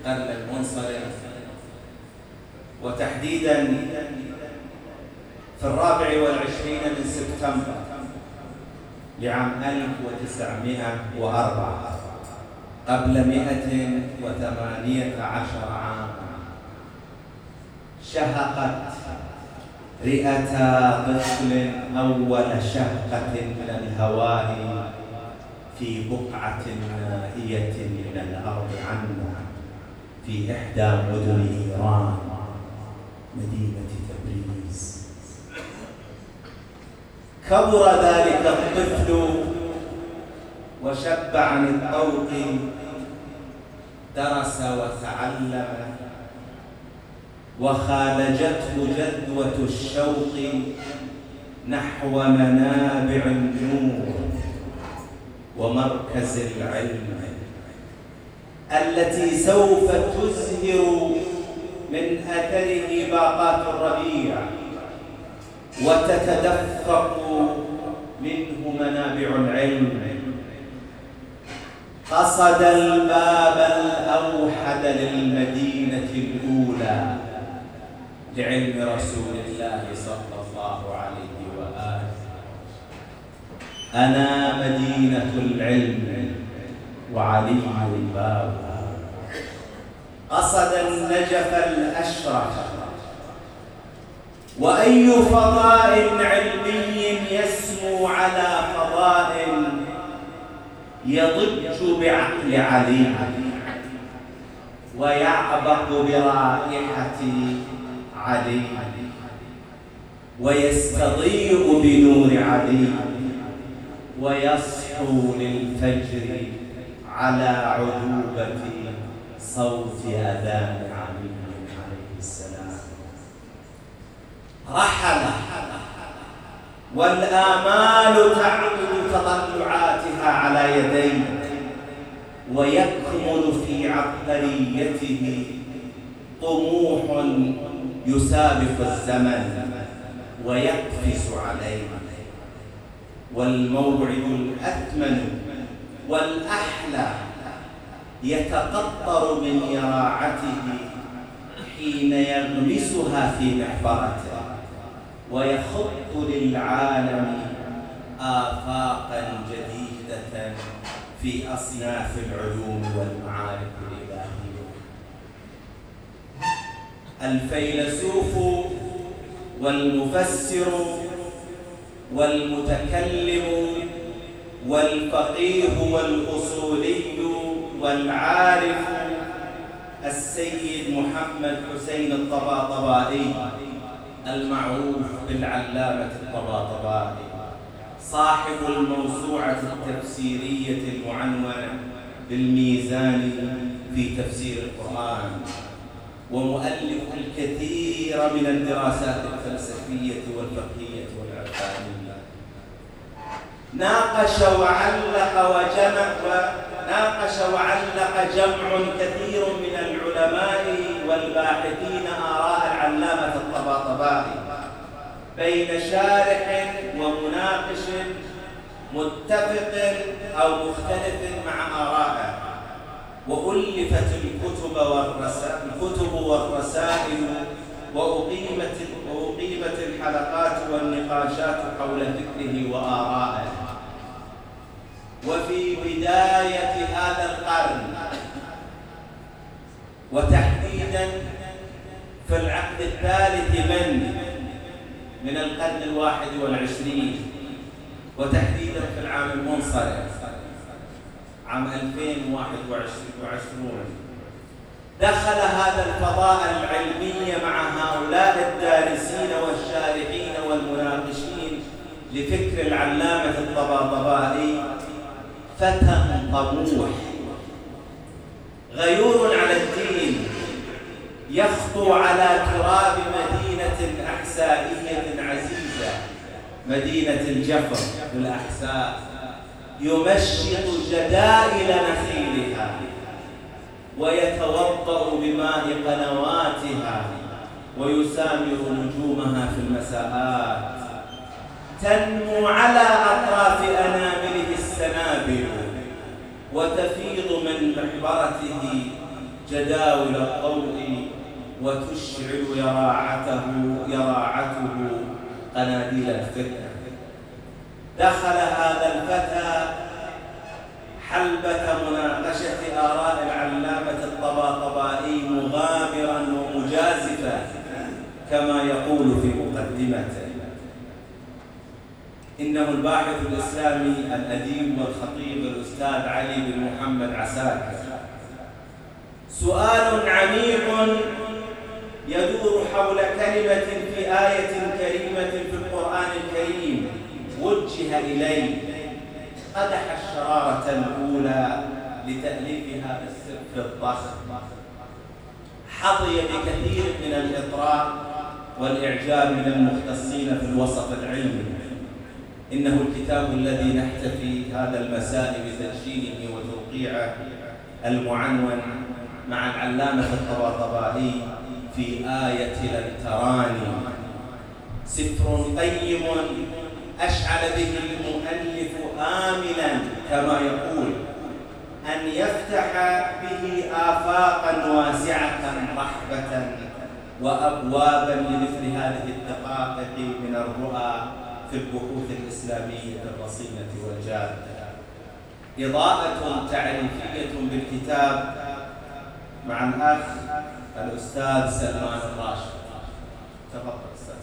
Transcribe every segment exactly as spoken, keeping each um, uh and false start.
القرن المنصرم، وتحديدا في الرابع والعشرين من سبتمبر لعام ألف وتسعمائة وأربعة قبل مئة وثمانية عشر عاما، شهقت رئة طفل أول شهقة من الهواء في بقعة نائية من الأرض عنا في إحدى مدن إيران مدينة تبريز. كبر ذلك الطفل وشب عن الطوق، درس وتعلم، وخالجته جذوة الشوق نحو منابع النور ومركز العلم التي سوف تزهر من أثره باقات الربيع وتتدفق منه منابع العلم. قصد الباب الأوحد للمدينة الأولى لعلم رسول الله صلى الله عليه وآله. أنا مدينة العلم وعلي بابها. قصد النجف الأشرف، وأي فضاء علمي يسمو على فضاء يضج بعقل علي ويعبق برائحة علي ويستضيء بنور علي ويصحو للفجر على عذوبة صوت أذان علي عليه السلام. رحل والآمال تعبد تطلعاتها على يديه، ويكمن في عبقريته طموح يسابق الزمن ويقفز عليه. والموعد الأثمن والأحلى يتقطر من يراعته حين يغمسها في محبرته ويخط للعالم آفاقا جديدة في أصناف العلوم والمعارف الإلهية. الفيلسوف والمفسر والمتكلم والفقيه والأصولي والعارف السيد محمد حسين الطباطبائي المعروف بالعلامة الطباطبائي، صاحب الموسوعة التفسيرية المعنونة بالميزان في تفسير القرآن، ومؤلف الكثير من الدراسات الفلسفية والفقهية والعرفانية. ناقش وعلق وجمع وناقش وعلق جمع كثير من العلماء والباحثين آراء العلامة الطباطبائي بين شارح ومناقش متفق أو مختلف مع آرائه، وألفت الكتب والرسائل الكتب والرسائل وأقيمت وأقيمت الحلقات والنقاشات حول فكره وآرائه. وفي بداية هذا القرن، وتحديدا في العقد الثالث من من القرن الواحد والعشرين، وتحديدا في العام المنصرم عام ألفين وواحد وعشرين، دخل هذا الفضاء العلمي مع هؤلاء الدارسين والشارحين والمناقشين لفكر العلامة الطباطبائي فتى طموح غيور على الدين، يخطو على تراب مدينة أحسائية عزيزة، مدينة الجفر في الأحساء، يمشط جدائل نخيلها ويتوضأ بماء قنواتها ويسامر نجومها في المساءات. تنمو على أطراف أنامله السنابل وتفيض من محبرته جداول الضوء وتشعل يراعته يراعته قناديل الفتنة. دخل هذا الفتى حلبة مناقشة آراء العلامة الطباطبائي مغامرا ومجازفا كما يقول في مقدمته. إنه الباحث الإسلامي الأديب والخطيب الأستاذ علي بن محمد عساكر. سؤال عميق يدور حول كلمة في آية كريمة في القرآن الكريم وجه إليه قدح الشرارة الأولى لتأليف هذا السر الضخم. حظي بكثير من الإطراء والإعجاب من المختصين في الوسط العلمي. إنه الكتاب الذي نحتفي هذا المساء بتدشينه وتوقيعه المعنون مع العلامة الطباطبائي في آية لن تراني، سفر قيم أشعل به المؤلف آملا كما يقول أن يفتح به آفاقا واسعة رحبة وأبوابا لمثل هذه الدقائق من الرؤى في البحوث الإسلامية الرصينة والجادة. إضاءة تعريفية بالكتاب مع الأخ الأستاذ سلمان الراشد. تفضل أستاذ.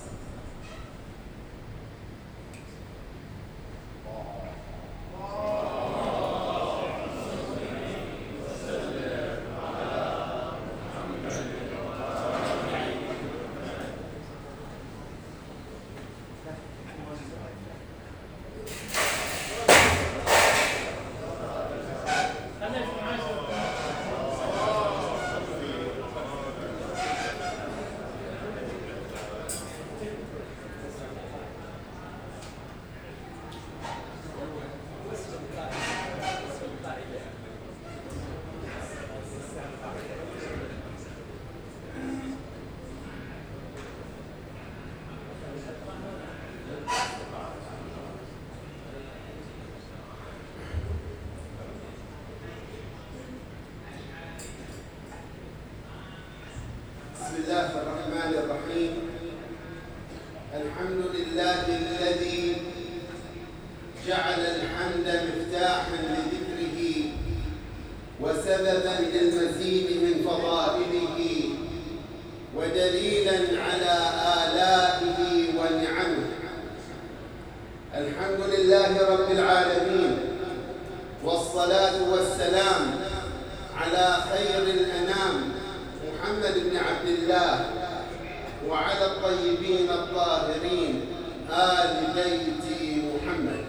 بسم الله الرحمن الرحيم. الحمد لله الذي جعل الحمد مفتاحا لذكره وسببا للمزيد من فضائله ودليلا على آلائه ونعمه. الحمد لله رب العالمين، والصلاة والسلام على خير الأنام محمد بن عبد الله وعلى الطيبين الطاهرين آل بيت محمد.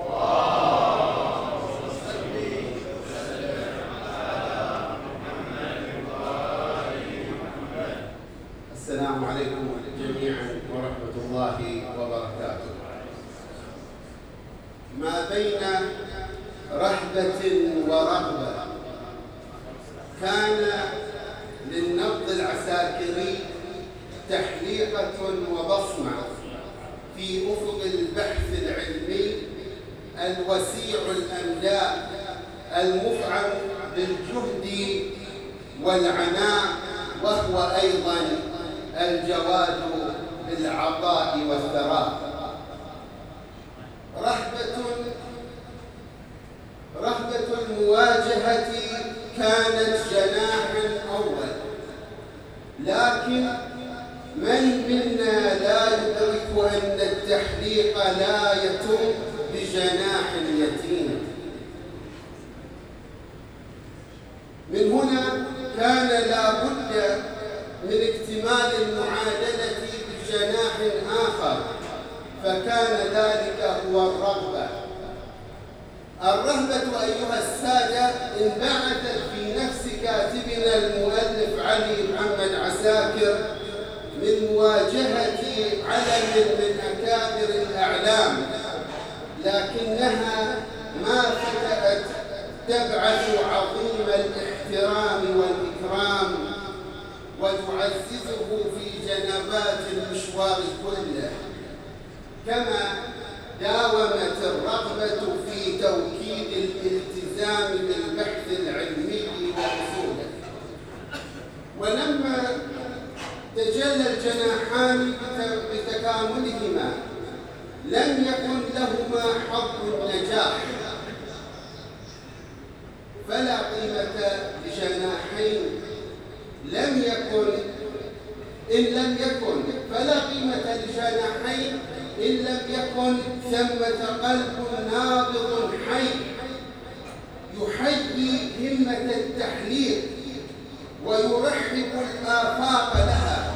السلام عليكم جميعا ورحمة الله وبركاته. ما بين رهبة ورغبة كان للنبض العساكري تحليقة وبصمة في أفق البحث العلمي الوسيع الأمداء المفعم بالجهد والعناء، وهو أيضا الجواد بالعطاء والثراء. رهبة رهبة المواجهة كانت جناحا أول، لكن من منا لا يدرك أن التحليق لا يتم بجناح يتيم؟ من هنا كان لا بد من اكتمال المعادلة بجناح آخر، فكان ذلك هو الرغبة. الرهبة أيها السادة انبعثت في نفس كاتبنا المؤلف علي محمد عساكر من مواجهة علم من أكابر الأعلام، لكنها ما فتأت تبعث عظيم الاحترام والإكرام وتعززه في جنبات المشوار كله، كما داومت الرغبة في توكيد الالتزام بالبحث العلمي وأصوله. جل الجناحان بتكاملهما لم يكن لهما حظ النجاح، فلا قيمة لجناحين لم يكن إن لم يكن فلا قيمة لجناحين إن لم يكن ثمة قلب نابض حي يحيي همة التحليق ويرحب الآفاق لها.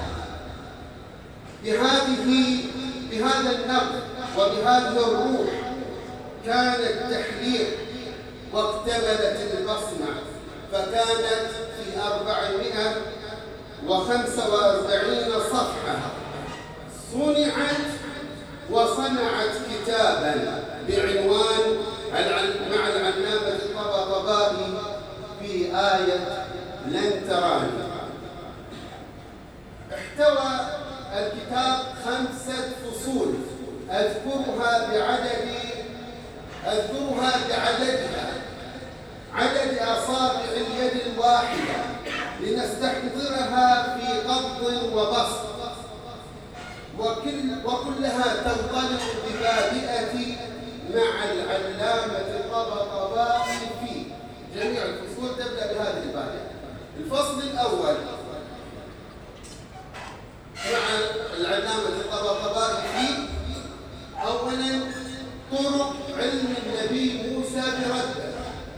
بهذه بهذا النبض وبهذه الروح كان التحليق واكتملت البصمة، فكانت في أربعمائة وخمسة وأربعين صفحة صنعت وصنعت كتابا بعنوان مع العلامة الطباطبائي في آية لن تراني. احتوى الكتاب خمسة فصول أذكرها بعدد أذكرها بعددها عدد أصابع اليد الواحدة لنستحضرها في قبض وبسط، وكل وكلها تنطلق ببادئة مع العلامة الطباطبائي في جميع الفصول تبدأ بهذه البادئة. الفصل الأول مع العلامة الطباطبائي في أولا طرق علم النبي موسى برده.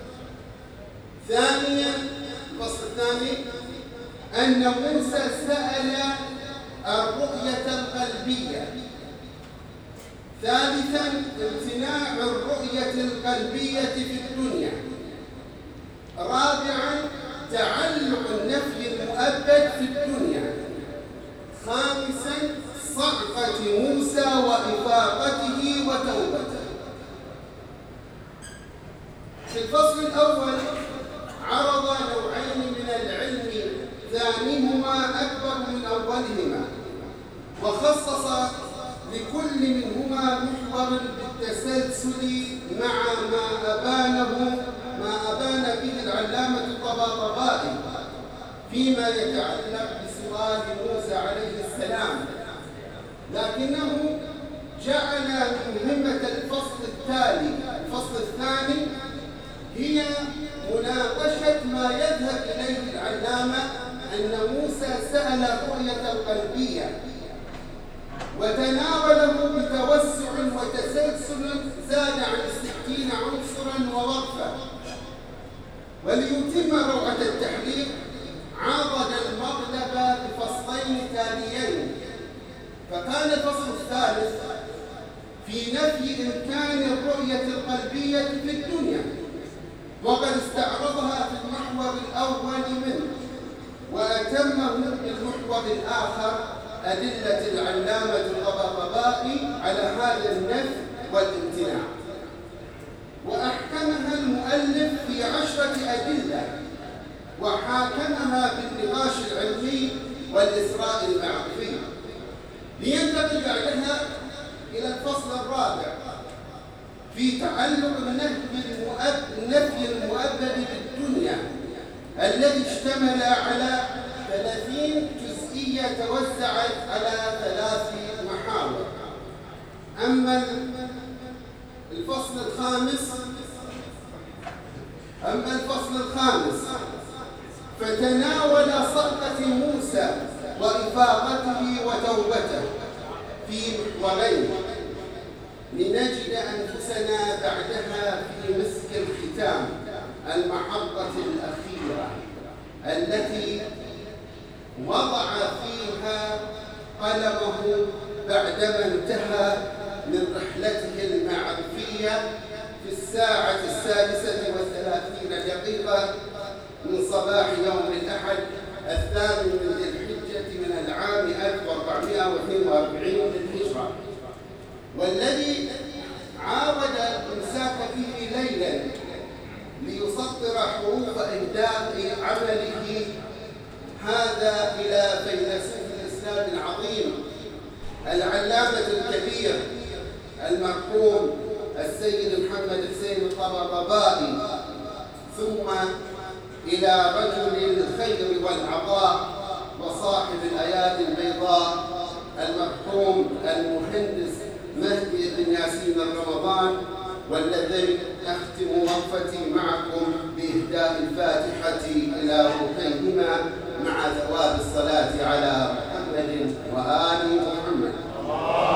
ثانيا الفصل الثاني أن موسى سأل الرؤية القلبية. ثالثا امتناع الرؤية القلبية في الدنيا. رابعا تعلق النفي المؤبد في الدنيا. خامسا صعقة موسى وإفاقته وتوبته. في الفصل الأول عرض نوعين من العلم ثانيهما أكبر من أولهما، وخصص لكل منهما محور بالتسلسل مع ما أبانه ما أبان به العلامة الطباطبائي فيما يتعلق بسؤال موسى عليه السلام، لكنه جعل مهمة الفصل التالي الفصل الثاني هي مناقشة ما يذهب إليه العلامة أن موسى سأل الرؤية القلبية وتناوله بتوسع وتسلسل زاد عن ستين عنصرا ووقفا. وليتم روعة التحليل عاضد المغلب بفصلين تاليين، فكان الفصل الثالث في نفي إمكان الرؤية القلبية في الدنيا، وقد استعرضها في المحور الأول منه، وأتمه بالمحور الآخر أدلة العلامة الطباطبائي على هذا النفي والامتناع، وأحكمها المؤلف في عشرة أدلة، وحاكمها بالنقاش العلمي والإسراء المعرفي. لينتقل بعدها إلى الفصل الرابع في تعلق النفي المؤبد بالدنيا الذي اشتمل على ثلاثين جزئية توزعت على ثلاث محاور. أما الفصل الخامس أما الفصل الخامس فتناول صدقة موسى وإفاقته وتوبته في محورين لنجد أنفسنا بعدها في مسك الختام، المحطة الأخيرة التي وضع فيها قلمه بعدما انتهى من رحلته المعرفية في الساعة السادسة والثلاثين دقيقة من صباح يوم الأحد الثامن من ذي الحجة من العام ألف وأربعمائة واثنين وأربعين للهجرة، والذي عاود الإمساك به ليلا ليسطر حروف إهداء عمله هذا إلى فيلسوف الإسلام العظيم العلامة الكبير المرحوم السيد محمد حسين الطباطبائي، ثم إلى رجل الخير والعطاء صاحب الأيادي البيضاء المرحوم المهندس مهدي بن ياسين الرمضان، والذي أختم وقفتي معكم بإهداء الفاتحة إلى روحيهما مع ثواب الصلاة على محمد وآله